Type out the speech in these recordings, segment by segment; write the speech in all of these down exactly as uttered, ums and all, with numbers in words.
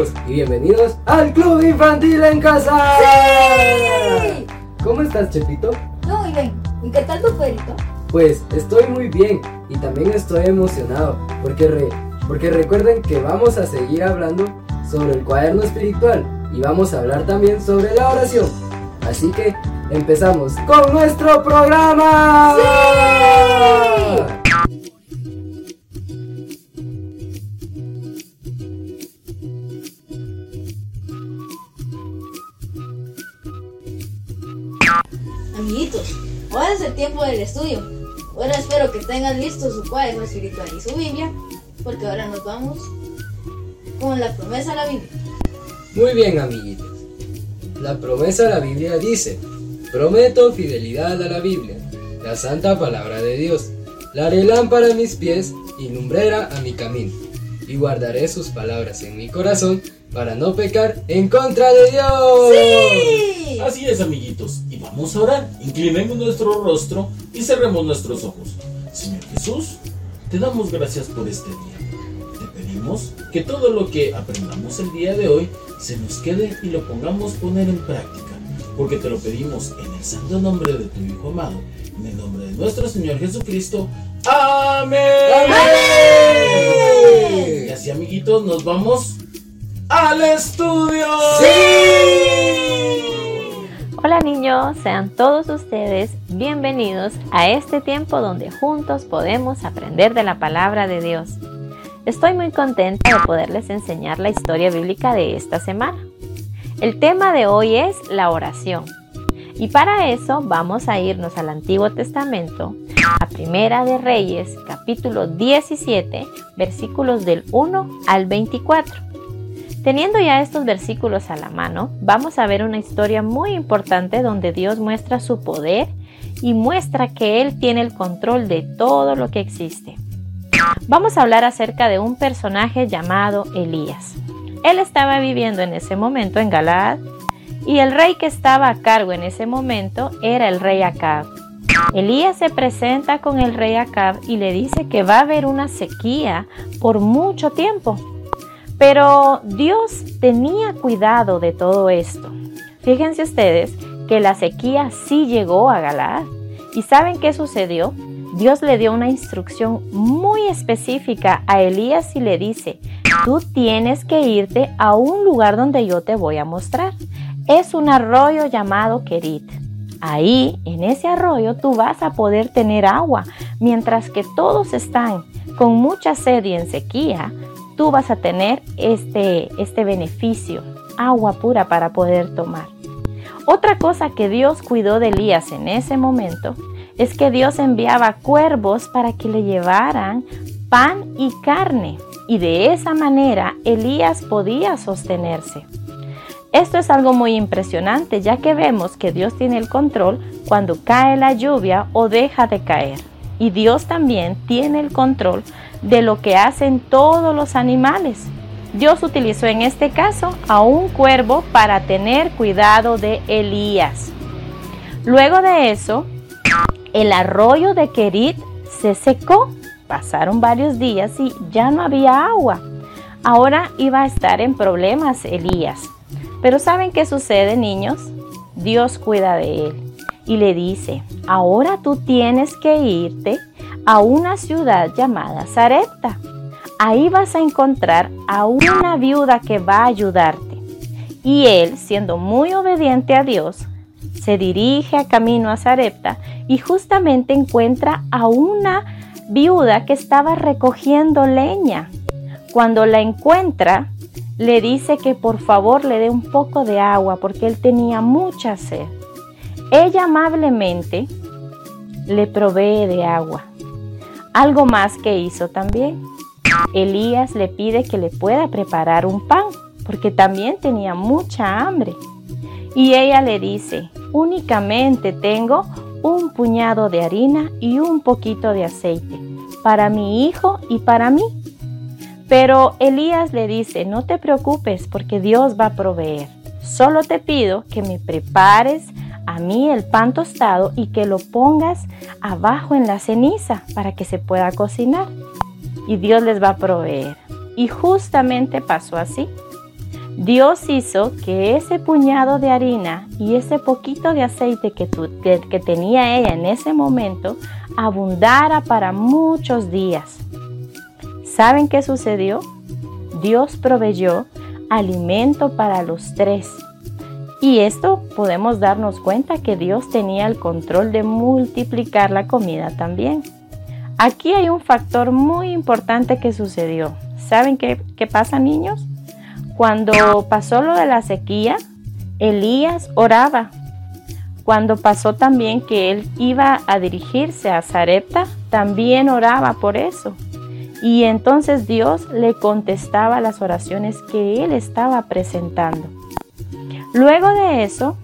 todos y bienvenidos al Club Infantil en Casa. ¡Sí! ¿Cómo estás, Chepito? Yo muy bien. ¿Y qué tal tu perrito? Pues estoy muy bien y también estoy emocionado porque, re, porque recuerden que vamos a seguir hablando sobre el cuaderno espiritual y vamos a hablar también sobre la oración. Así que empezamos con nuestro programa. ¡Sí! Amiguitos, ahora es el tiempo del estudio. Ahora espero que tengan listo su cuaderno espiritual y su Biblia, porque ahora nos vamos con la promesa de la Biblia. Muy bien, amiguitos. La promesa de la Biblia dice: prometo fidelidad a la Biblia, la santa palabra de Dios. La haré lámpara a mis pies y lumbrera a mi camino, y guardaré sus palabras en mi corazón para no pecar en contra de Dios. ¡Sí! Así es, amiguitos, y vamos a orar. Inclinemos nuestro rostro y cerremos nuestros ojos. Señor Jesús, te damos gracias por este día. Te pedimos que todo lo que aprendamos el día de hoy se nos quede y lo pongamos poner en práctica, porque te lo pedimos en el santo nombre de tu Hijo amado, en el nombre de nuestro Señor Jesucristo. ¡Amén! ¡Amén! Y así, amiguitos, nos vamos al estudio. ¡Sí! Hola niños, sean todos ustedes bienvenidos a este tiempo donde juntos podemos aprender de la palabra de Dios. Estoy muy contenta de poderles enseñar la historia bíblica de esta semana. El tema de hoy es la oración. Y para eso vamos a irnos al Antiguo Testamento, a Primera de Reyes, capítulo diecisiete, versículos del uno al veinticuatro. Teniendo ya estos versículos a la mano, vamos a ver una historia muy importante donde Dios muestra su poder y muestra que Él tiene el control de todo lo que existe. Vamos a hablar acerca de un personaje llamado Elías. Él estaba viviendo en ese momento en Galaad y el rey que estaba a cargo en ese momento era el rey Acab. Elías se presenta con el rey Acab y le dice que va a haber una sequía por mucho tiempo. Pero Dios tenía cuidado de todo esto. Fíjense ustedes que la sequía sí llegó a Galaad. ¿Y saben qué sucedió? Dios le dio una instrucción muy específica a Elías y le dice: tú tienes que irte a un lugar donde yo te voy a mostrar. Es un arroyo llamado Kerit. Ahí, en ese arroyo, tú vas a poder tener agua. Mientras que todos están con mucha sed y en sequía, tú vas a tener este, este beneficio, agua pura para poder tomar. Otra cosa que Dios cuidó de Elías en ese momento es que Dios enviaba cuervos para que le llevaran pan y carne, y de esa manera Elías podía sostenerse. Esto es algo muy impresionante, ya que vemos que Dios tiene el control cuando cae la lluvia o deja de caer. Y Dios también tiene el control de lo que hacen todos los animales. Dios utilizó en este caso a un cuervo para tener cuidado de Elías. Luego de eso, el arroyo de Kerit se secó. Pasaron varios días y ya no había agua. Ahora iba a estar en problemas Elías. Pero ¿saben qué sucede, niños? Dios cuida de él y le dice: ahora tú tienes que irte a una ciudad llamada Sarepta. Ahí vas a encontrar a una viuda que va a ayudarte. Y él, siendo muy obediente a Dios, se dirige a camino a Sarepta y justamente encuentra a una viuda que estaba recogiendo leña. Cuando la encuentra, le dice que por favor le dé un poco de agua porque él tenía mucha sed. Ella amablemente le provee de agua. Algo más que hizo también. Elías le pide que le pueda preparar un pan, porque también tenía mucha hambre. Y ella le dice: únicamente tengo un puñado de harina y un poquito de aceite, para mi hijo y para mí. Pero Elías le dice: no te preocupes, porque Dios va a proveer. Solo te pido que me prepares a mí el pan tostado y que lo pongas abajo en la ceniza para que se pueda cocinar. Y Dios les va a proveer. Y justamente pasó así. Dios hizo que ese puñado de harina y ese poquito de aceite que, tu, que, que tenía ella en ese momento abundara para muchos días. ¿Saben qué sucedió? Dios proveyó alimento para los tres. Y esto podemos darnos cuenta que Dios tenía el control de multiplicar la comida también. Aquí hay un factor muy importante que sucedió. ¿Saben qué, qué pasa, niños? Cuando pasó lo de la sequía, Elías oraba. Cuando pasó también que él iba a dirigirse a Sarepta, también oraba por eso. Y entonces Dios le contestaba las oraciones que él estaba presentando. Luego de eso,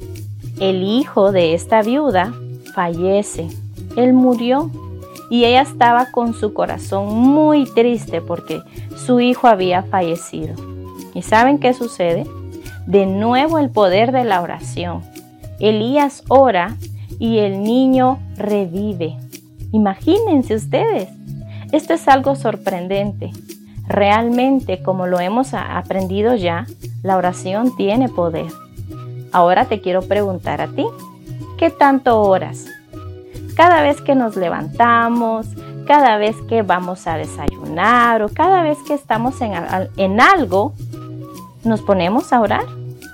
el hijo de esta viuda fallece. Él murió y ella estaba con su corazón muy triste porque su hijo había fallecido. ¿Y saben qué sucede? De nuevo el poder de la oración. Elías ora y el niño revive. Imagínense ustedes. Esto es algo sorprendente. Realmente, como lo hemos aprendido ya, la oración tiene poder. Ahora te quiero preguntar a ti, ¿qué tanto oras? Cada vez que nos levantamos, cada vez que vamos a desayunar o cada vez que estamos en, en algo, ¿nos ponemos a orar?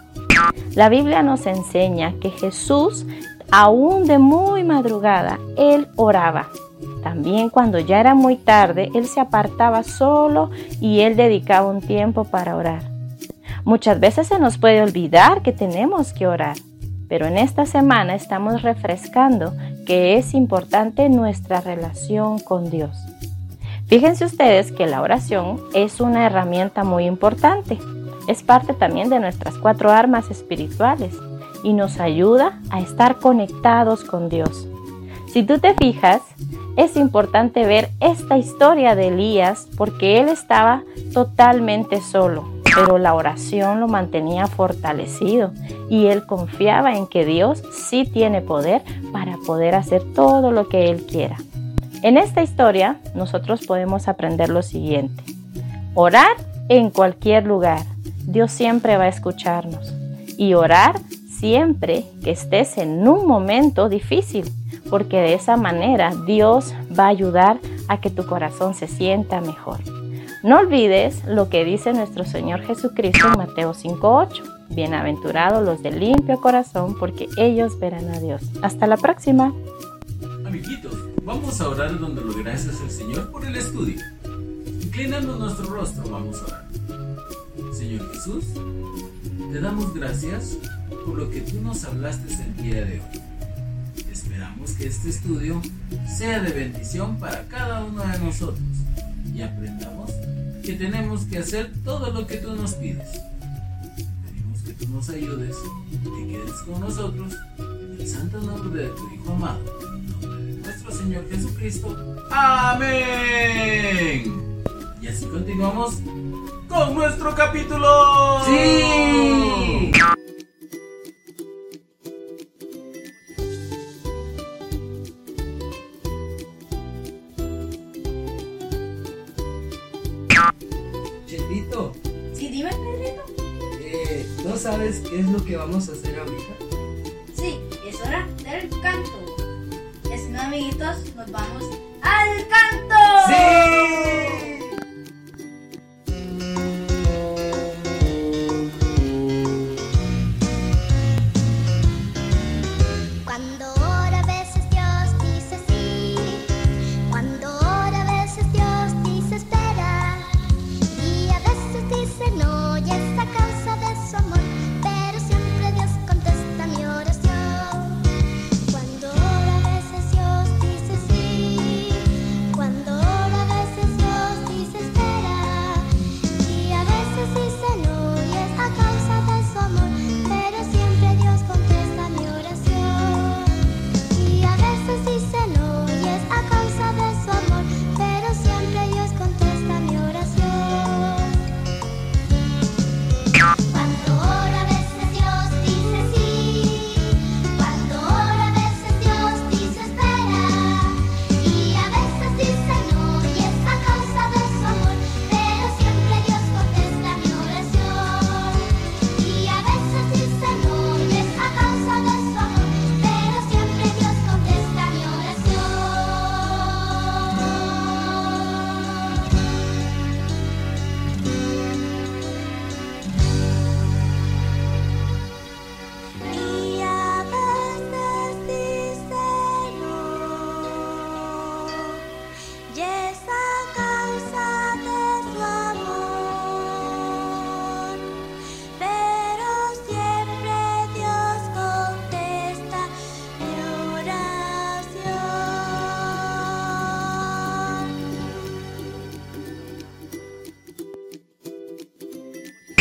La Biblia nos enseña que Jesús, aún de muy madrugada, Él oraba. También cuando ya era muy tarde, Él se apartaba solo y Él dedicaba un tiempo para orar. Muchas veces se nos puede olvidar que tenemos que orar, pero en esta semana estamos refrescando que es importante nuestra relación con Dios. Fíjense ustedes que la oración es una herramienta muy importante. Es parte también de nuestras cuatro armas espirituales y nos ayuda a estar conectados con Dios. Si tú te fijas, es importante ver esta historia de Elías porque él estaba totalmente solo, pero la oración lo mantenía fortalecido y él confiaba en que Dios sí tiene poder para poder hacer todo lo que él quiera. En esta historia nosotros podemos aprender lo siguiente: orar en cualquier lugar. Dios siempre va a escucharnos. Y orar siempre que estés en un momento difícil, porque de esa manera Dios va a ayudar a que tu corazón se sienta mejor. No olvides lo que dice nuestro Señor Jesucristo en Mateo cinco ocho. Bienaventurados los de limpio corazón, porque ellos verán a Dios. Hasta la próxima. Amiguitos, vamos a orar dándole gracias al Señor por el estudio. Inclinando nuestro rostro, vamos a orar. Señor Jesús, te damos gracias por lo que tú nos hablaste el día de hoy. Esperamos que este estudio sea de bendición para cada uno de nosotros y aprendamos que tenemos que hacer todo lo que tú nos pides. Pedimos que tú nos ayudes, que quedes con nosotros, en el santo nombre de tu Hijo amado, en el nombre de nuestro Señor Jesucristo. ¡Amén! Y así continuamos con nuestro capítulo. ¡Sí! Chelito, Sí, dime, Pedrito. eh, ¿no sabes qué es lo que vamos a hacer ahorita? Sí, es hora del canto. Es no, amiguitos, nos vamos al canto. ¡Sí! Cuando ora a veces Dios dice sí, cuando ora a veces Dios dice espera, y a veces dice no, y es a causa de su amor, pero siempre Dios contesta mi oración. Cuando ora a veces Dios dice sí, cuando ora a veces Dios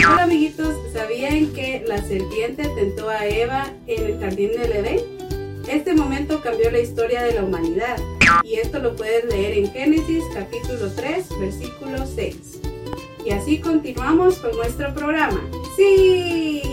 Hola amiguitos, ¿sabían que la serpiente tentó a Eva en el jardín del Edén? Este momento cambió la historia de la humanidad y esto lo puedes leer en Génesis capítulo tres versículo seis. Y así continuamos con nuestro programa. ¡Sí!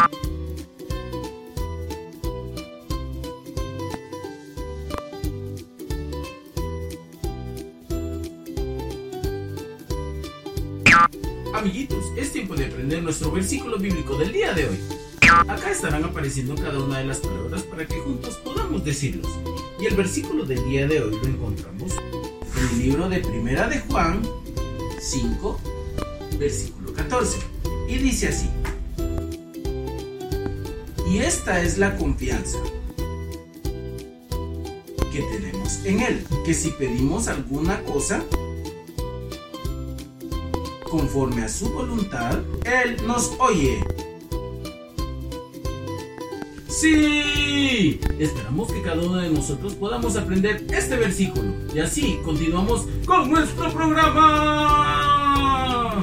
Amiguitos, es tiempo de aprender nuestro versículo bíblico del día de hoy. Acá estarán apareciendo cada una de las palabras para que juntos podamos decirlos. Y el versículo del día de hoy lo encontramos en el libro de Primera de Juan cinco, versículo catorce. Y dice así: y esta es la confianza que tenemos en Él, que si pedimos alguna cosa conforme a su voluntad, Él nos oye. ¡Sí! Esperamos que cada uno de nosotros podamos aprender este versículo. Y así continuamos con nuestro programa.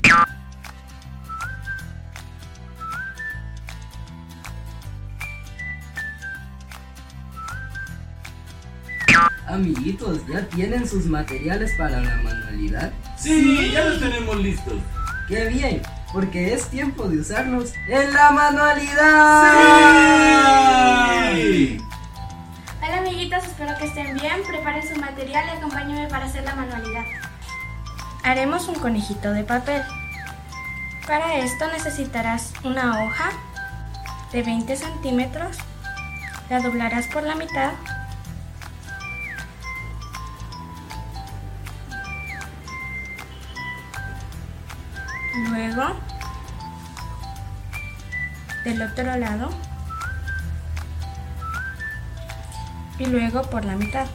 Amiguitos, ¿ya tienen sus materiales para la manualidad? Sí, ya los tenemos listos. ¡Qué bien! Porque es tiempo de usarlos en la manualidad. ¡Sí! Hola amiguitos, espero que estén bien. Preparen su material y acompáñenme para hacer la manualidad. Haremos un conejito de papel. Para esto necesitarás una hoja de veinte centímetros. La doblarás por la mitad. Luego, del otro lado, y luego por la mitad.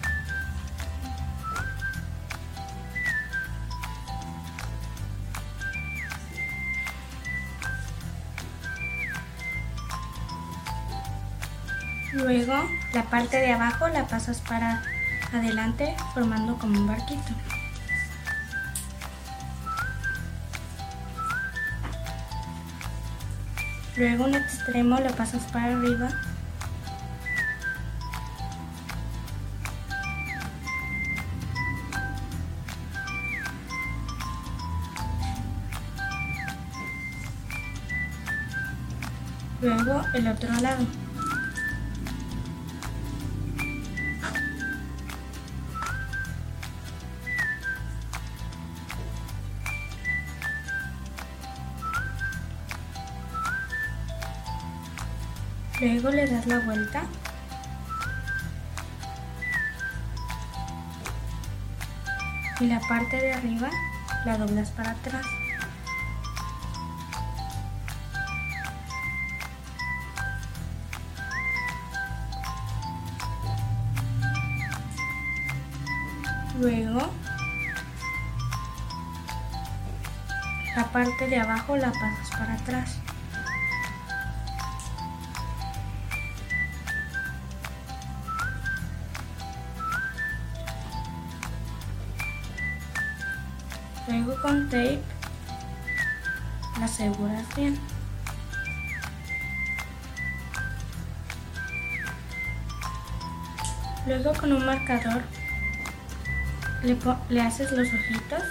Luego, la parte de abajo la pasas para adelante formando como un barquito. Luego un extremo lo pasas para arriba. Luego el otro lado. Luego le das la vuelta y la parte de arriba la doblas para atrás. Luego la parte de abajo la pasas para atrás. Luego con tape la aseguras bien. Luego con un marcador le, le haces los ojitos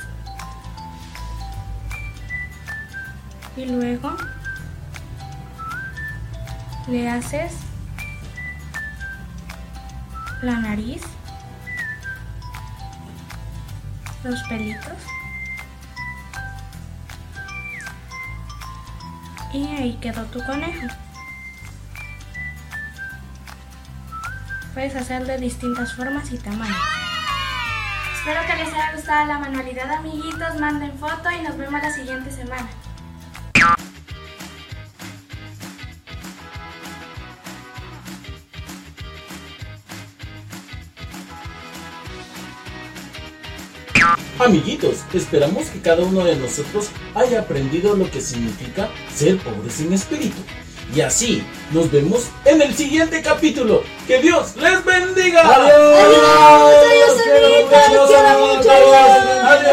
y luego le haces la nariz, los pelitos. Y ahí quedó tu conejo. Puedes hacerlo de distintas formas y tamaños. Espero que les haya gustado la manualidad, amiguitos. Manden foto y nos vemos la siguiente semana. Amiguitos, esperamos que cada uno de nosotros haya aprendido lo que significa ser pobres en espíritu. Y así, nos vemos en el siguiente capítulo. ¡Que Dios les bendiga! ¡Adiós! ¡Adiós, amiguitos! ¡Adiós, amiguitos! ¡Adiós!